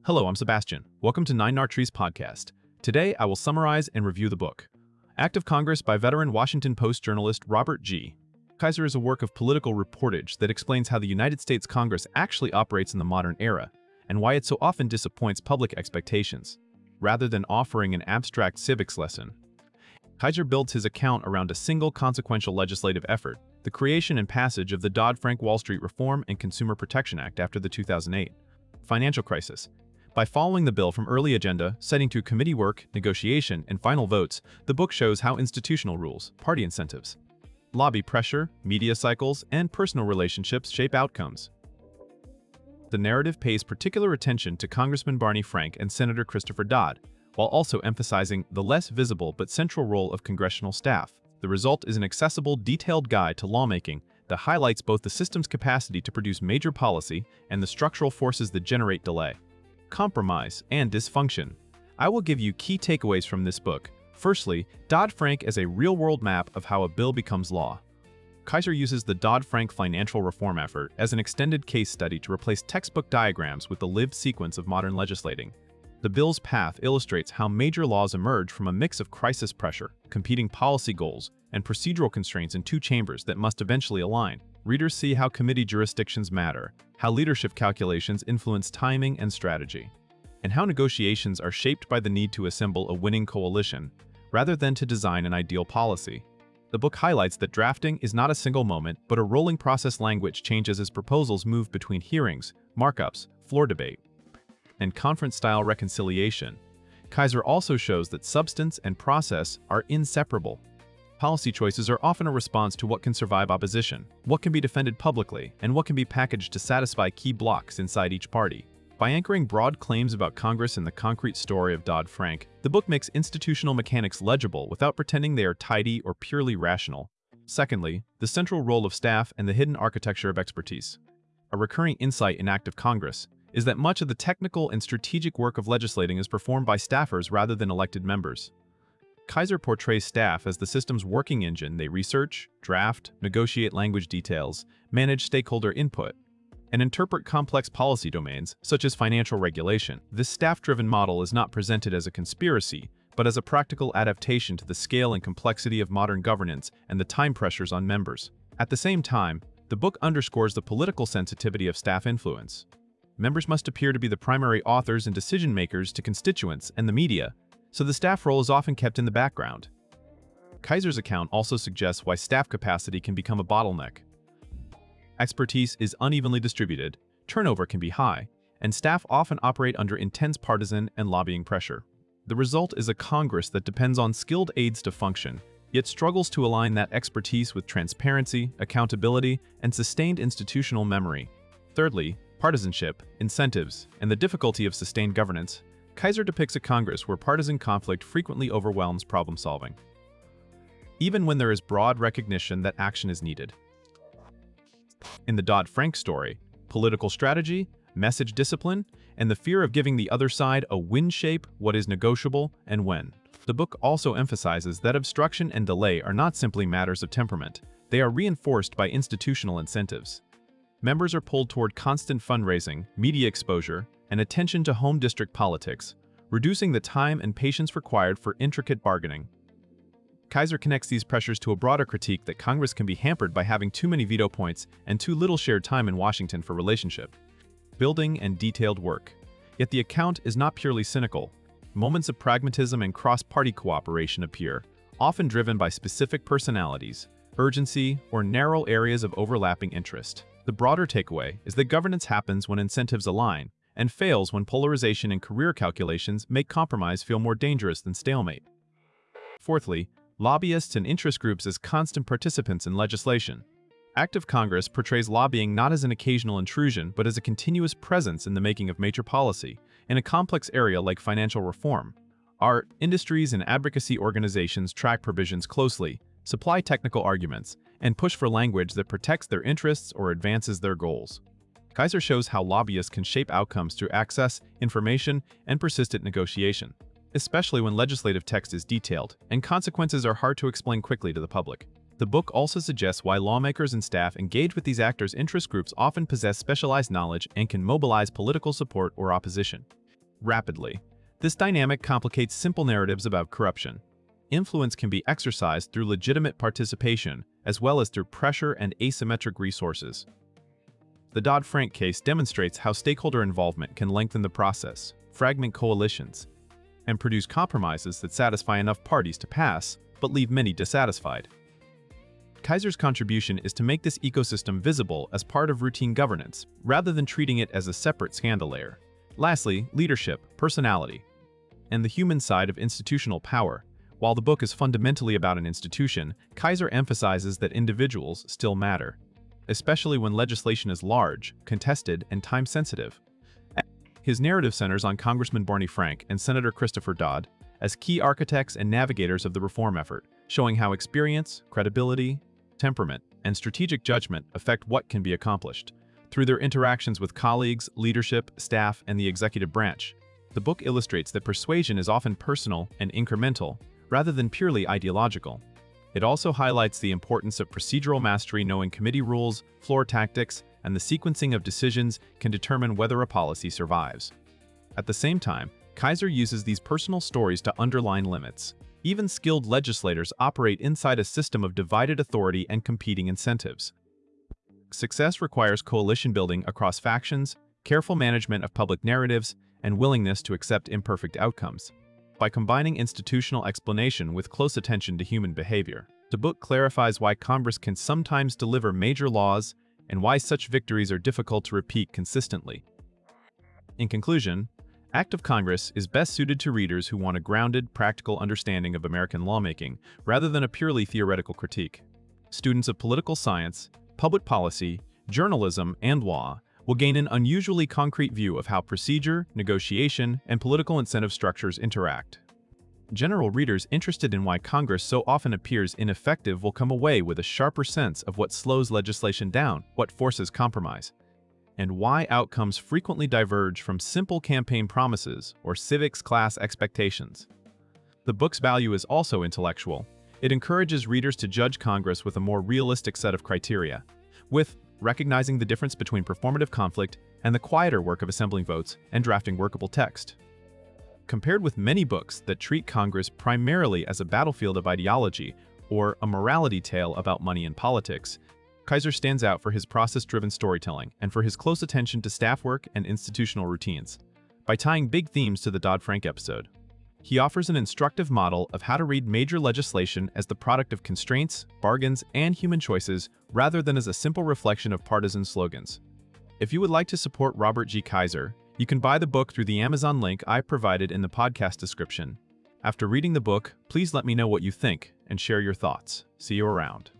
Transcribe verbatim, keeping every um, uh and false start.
Hello, I'm Sebastian. Welcome to Nine Nartrees podcast. Today, I will summarize and review the book, Act of Congress by veteran Washington Post journalist Robert G. Kaiser is a work of political reportage that explains how the United States Congress actually operates in the modern era and why it so often disappoints public expectations, rather than offering an abstract civics lesson. Kaiser builds his account around a single consequential legislative effort, the creation and passage of the Dodd-Frank Wall Street Reform and Consumer Protection Act after the two thousand eight financial crisis. By following the bill from early agenda, setting to committee work, negotiation, and final votes, the book shows how institutional rules, party incentives, lobby pressure, media cycles, and personal relationships shape outcomes. The narrative pays particular attention to Congressman Barney Frank and Senator Christopher Dodd, while also emphasizing the less visible but central role of congressional staff. The result is an accessible, detailed guide to lawmaking that highlights both the system's capacity to produce major policy and the structural forces that generate delay, compromise, and dysfunction. I will give you key takeaways from this book. Firstly, Dodd-Frank as a real-world map of how a bill becomes law. Kaiser uses the Dodd-Frank financial reform effort as an extended case study to replace textbook diagrams with the lived sequence of modern legislating. The bill's path illustrates how major laws emerge from a mix of crisis pressure, competing policy goals, and procedural constraints in two chambers that must eventually align. Readers see how committee jurisdictions matter, how leadership calculations influence timing and strategy, and how negotiations are shaped by the need to assemble a winning coalition, rather than to design an ideal policy. The book highlights that drafting is not a single moment, but a rolling process. Language changes as proposals move between hearings, markups, floor debate, and conference-style reconciliation. Kaiser also shows that substance and process are inseparable. Policy choices are often a response to what can survive opposition, what can be defended publicly, and what can be packaged to satisfy key blocks inside each party. By anchoring broad claims about Congress in the concrete story of Dodd-Frank, the book makes institutional mechanics legible without pretending they are tidy or purely rational. Secondly, the central role of staff and the hidden architecture of expertise. A recurring insight in Act of Congress is that much of the technical and strategic work of legislating is performed by staffers rather than elected members. Kaiser portrays staff as the system's working engine. They research, draft, negotiate language details, manage stakeholder input, and interpret complex policy domains, such as financial regulation. This staff-driven model is not presented as a conspiracy, but as a practical adaptation to the scale and complexity of modern governance and the time pressures on members. At the same time, the book underscores the political sensitivity of staff influence. Members must appear to be the primary authors and decision-makers to constituents and the media, so the staff role is often kept in the background. Kaiser's account also suggests why staff capacity can become a bottleneck. Expertise is unevenly distributed, turnover can be high, and staff often operate under intense partisan and lobbying pressure. The result is a Congress that depends on skilled aides to function, yet struggles to align that expertise with transparency, accountability, and sustained institutional memory. Thirdly, partisanship, incentives, and the difficulty of sustained governance. Kaiser depicts a Congress where partisan conflict frequently overwhelms problem-solving, even when there is broad recognition that action is needed. In the Dodd-Frank story, political strategy, message discipline, and the fear of giving the other side a win shape what is negotiable and when. The book also emphasizes that obstruction and delay are not simply matters of temperament. They are reinforced by institutional incentives. Members are pulled toward constant fundraising, media exposure, and attention to home district politics, reducing the time and patience required for intricate bargaining. Kaiser connects these pressures to a broader critique that Congress can be hampered by having too many veto points and too little shared time in Washington for relationship building and detailed work. Yet the account is not purely cynical. Moments of pragmatism and cross-party cooperation appear, often driven by specific personalities, urgency, or narrow areas of overlapping interest. The broader takeaway is that governance happens when incentives align, and fails when polarization and career calculations make compromise feel more dangerous than stalemate. Fourthly, lobbyists and interest groups as constant participants in legislation. Act of Congress portrays lobbying not as an occasional intrusion, but as a continuous presence in the making of major policy. In a complex area like financial reform, art, industries, and advocacy organizations track provisions closely, supply technical arguments, and push for language that protects their interests or advances their goals. Kaiser shows how lobbyists can shape outcomes through access, information, and persistent negotiation, especially when legislative text is detailed and consequences are hard to explain quickly to the public. The book also suggests why lawmakers and staff engaged with these actors' interest groups often possess specialized knowledge and can mobilize political support or opposition. rapidly. This dynamic complicates simple narratives about corruption. Influence can be exercised through legitimate participation, as well as through pressure and asymmetric resources. The Dodd-Frank case demonstrates how stakeholder involvement can lengthen the process, fragment coalitions, and produce compromises that satisfy enough parties to pass, but leave many dissatisfied. Kaiser's contribution is to make this ecosystem visible as part of routine governance, rather than treating it as a separate scandal layer. Lastly, leadership, personality, and the human side of institutional power. While the book is fundamentally about an institution, Kaiser emphasizes that individuals still matter, especially when legislation is large, contested, and time-sensitive. His narrative centers on Congressman Barney Frank and Senator Christopher Dodd as key architects and navigators of the reform effort, showing how experience, credibility, temperament, and strategic judgment affect what can be accomplished. Through their interactions with colleagues, leadership, staff, and the executive branch, the book illustrates that persuasion is often personal and incremental, rather than purely ideological. It also highlights the importance of procedural mastery, knowing committee rules, floor tactics, and the sequencing of decisions can determine whether a policy survives. At the same time, Kaiser uses these personal stories to underline limits. Even skilled legislators operate inside a system of divided authority and competing incentives. Success requires coalition building across factions, careful management of public narratives, and willingness to accept imperfect outcomes. By combining institutional explanation with close attention to human behavior, the book clarifies why Congress can sometimes deliver major laws and why such victories are difficult to repeat consistently. In conclusion, Act of Congress is best suited to readers who want a grounded, practical understanding of American lawmaking rather than a purely theoretical critique. Students of political science, public policy, journalism, and law will gain an unusually concrete view of how procedure, negotiation, and political incentive structures interact. General readers interested in why Congress so often appears ineffective will come away with a sharper sense of what slows legislation down, what forces compromise, and why outcomes frequently diverge from simple campaign promises or civics class expectations. The book's value is also intellectual. It encourages readers to judge Congress with a more realistic set of criteria, with recognizing the difference between performative conflict and the quieter work of assembling votes and drafting workable text. Compared with many books that treat Congress primarily as a battlefield of ideology or a morality tale about money and politics, Kaiser stands out for his process-driven storytelling and for his close attention to staff work and institutional routines. By tying big themes to the Dodd-Frank episode, he offers an instructive model of how to read major legislation as the product of constraints, bargains, and human choices, rather than as a simple reflection of partisan slogans. If you would like to support Robert G. Kaiser, you can buy the book through the Amazon link I provided in the podcast description. After reading the book, please let me know what you think and share your thoughts. See you around.